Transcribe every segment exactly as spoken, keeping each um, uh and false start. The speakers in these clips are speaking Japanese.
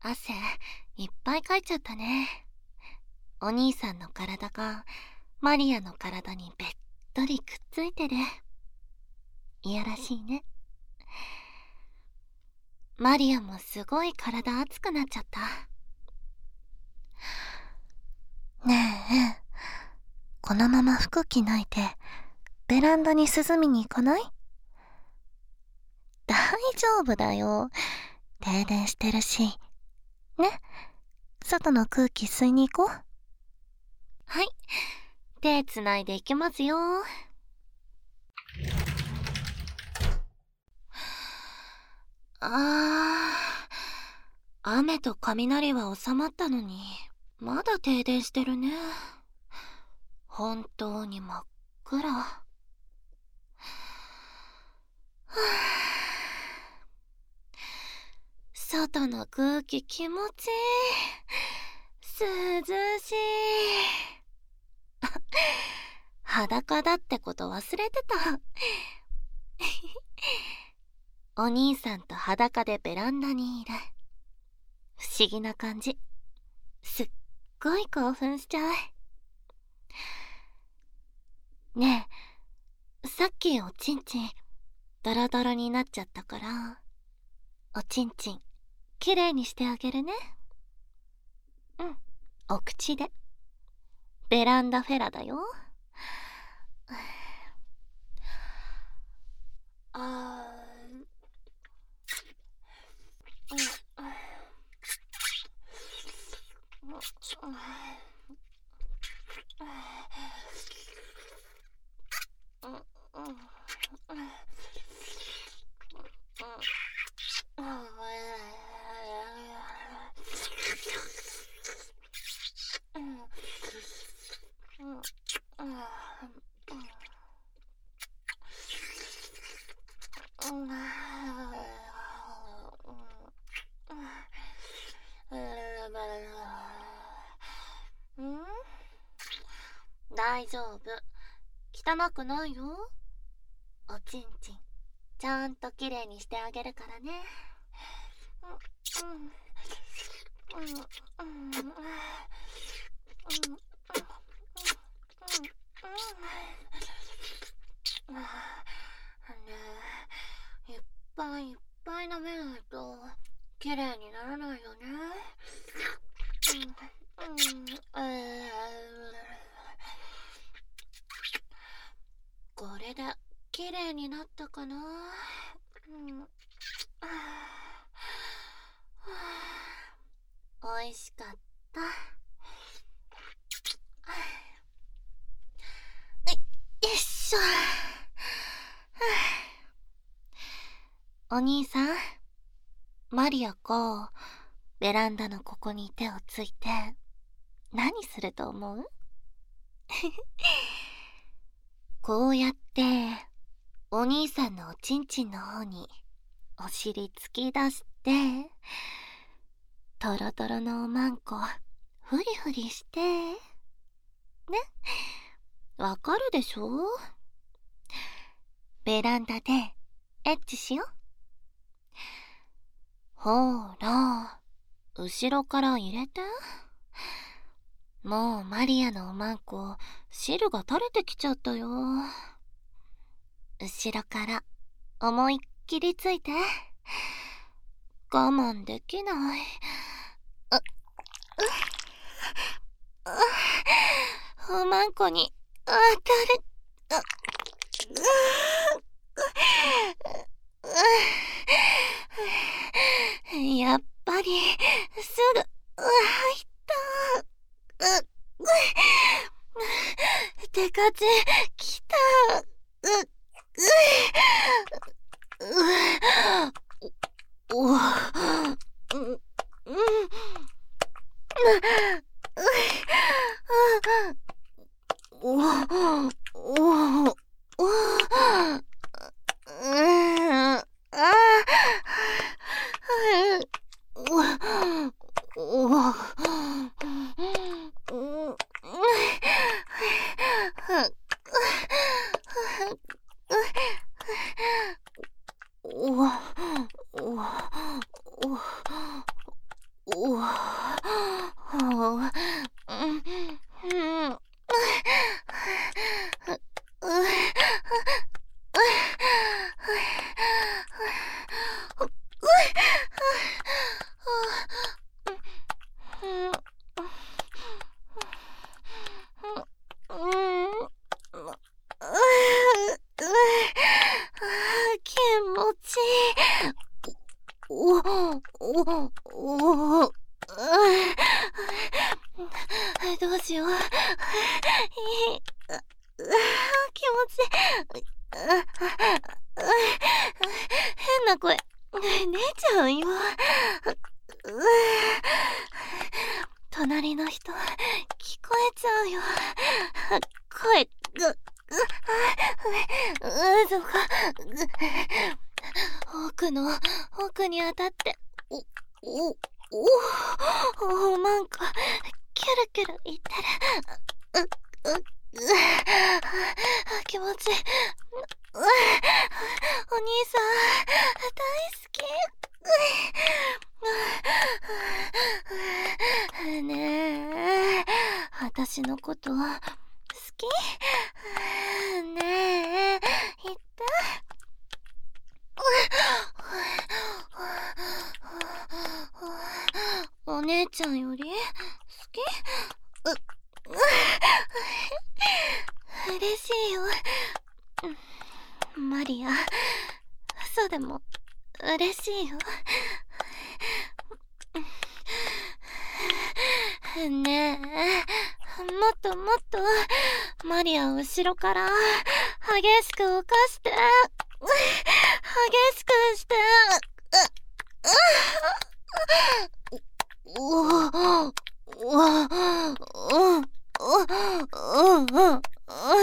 汗いっぱいかいちゃったね。お兄さんの体がマリアの体にべっとりくっついてる。いやらしいね。マリアもすごい体熱くなっちゃった。ねえ、このまま服着ないでベランダに涼みに行かない？大丈夫だよ。停電してるし。ね、外の空気吸いに行こう。はい、手つないでいきますよ。あー、雨と雷は収まったのに、まだ停電してるね。本当に真っ暗。はぁ、外の空気気持ちいい。涼しい。裸だってこと忘れてた。お兄さんと裸でベランダにいる。不思議な感じ。すっごい興奮しちゃう。ねえ、さっきおちんちんドロドロになっちゃったから、おちんちんきれいにしてあげるね。うん、お口で。ベランダフェラだよ。あー、大丈夫。汚くないよ。おちんちん、ちゃんときれいにしてあげるからね。いっぱいいっぱい舐めないときれいにならないよね。これできれいになったかな。おいしかった。よいしょ。お兄さん、マリアがベランダのここに手をついて何すると思う？こうやってお兄さんのおちんちんの方にお尻突き出して、トロトロのおまんこフリフリしてね。わかるでしょ？ベランダでエッチしよう。ほーら、後ろから入れて。もうマリアのおまんこ汁が垂れてきちゃったよ。後ろから思いっきりついて。我慢できない。う、う、おまんこに当たる。やっぱりすぐ入った。てかちきた。う、う、う、お、うん、うん、お、お、お、 おお、うん、うん、気持ちいい。おおおお、どうしよう。気持ちいい。変な声出ちゃうよ。隣の人聞こえちゃうよ。声がうそか奥の奥に当たっておおおおなんかキュルキュルいってる。うう気持ちいい。お兄さん大好き。ねえ、私のこと好き？ねえ、言って。お姉ちゃんより好き？う嬉しいよ。マリア、嘘でも嬉しいよ。ねえ、もっともっとマリアを後ろから激しく動かして、激しくして。おおおおおお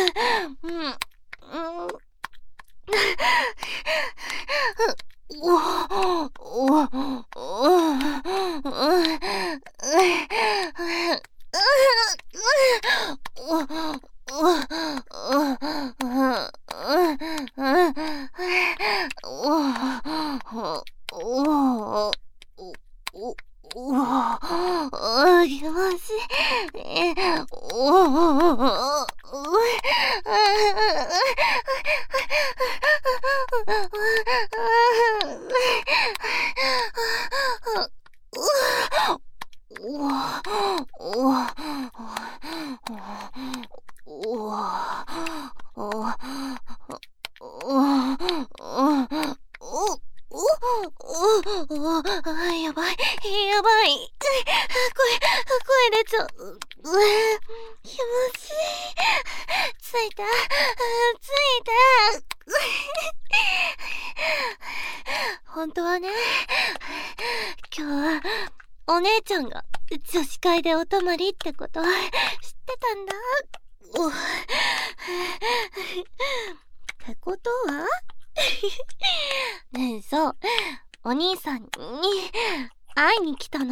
やばいやばい、声声出ちゃう。気持ちいい。ついたついた。本当はね、今日はお姉ちゃんが女子会でお泊まりってこと知ってたんだ。おってことはねえ、そう、お兄さんに会いに来たの。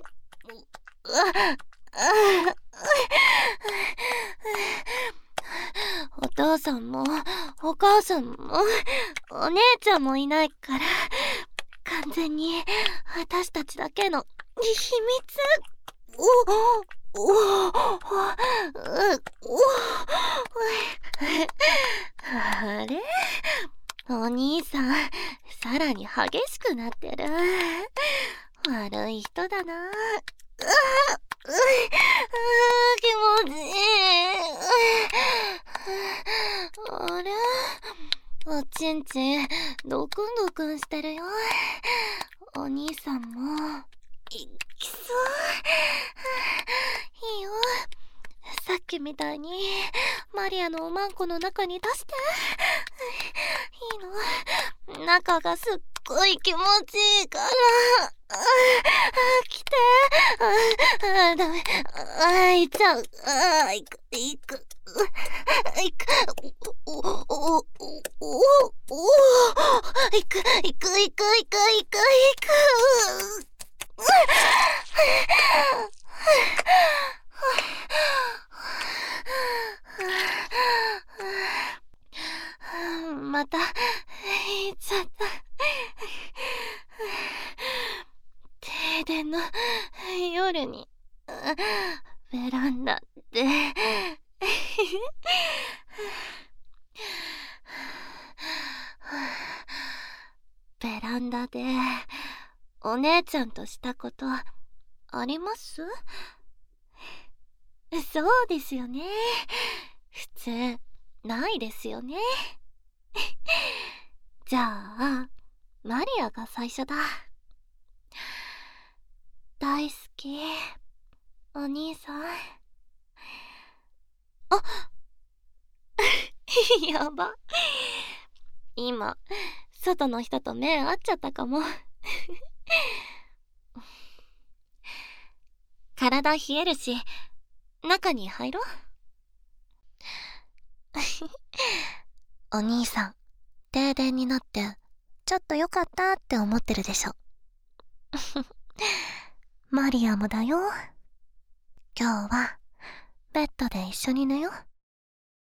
お父さんもお母さんもお姉ちゃんもいないから、完全に私たちだけの秘密。おおおおあれ、お兄さんさらに激しくなってる。悪い人だな。気持ちいい。あれ、おちんちんドクンドクンしてるよ。お兄さんもいきそう。いいよ、さっきみたいにマリアのおまんこの中に出して。いいの、中がすっごい気持ちいいから。来て。あ、ダメ。あ、いっちゃう。あ、いくいくいく。おおおおおお、いくいくいくいくいくいく。また行っちゃった。停電の夜にベランダでベランダでお姉ちゃんとしたことあります？そうですよね。普通ないですよね。じゃあマリアが最初だ。大好きお兄さん。あやば、今外の人と目合っちゃったかも。体冷えるし中に入ろう。お兄さん停電になってちょっと良かったって思ってるでしょ。マリアもだよ。今日はベッドで一緒に寝よう。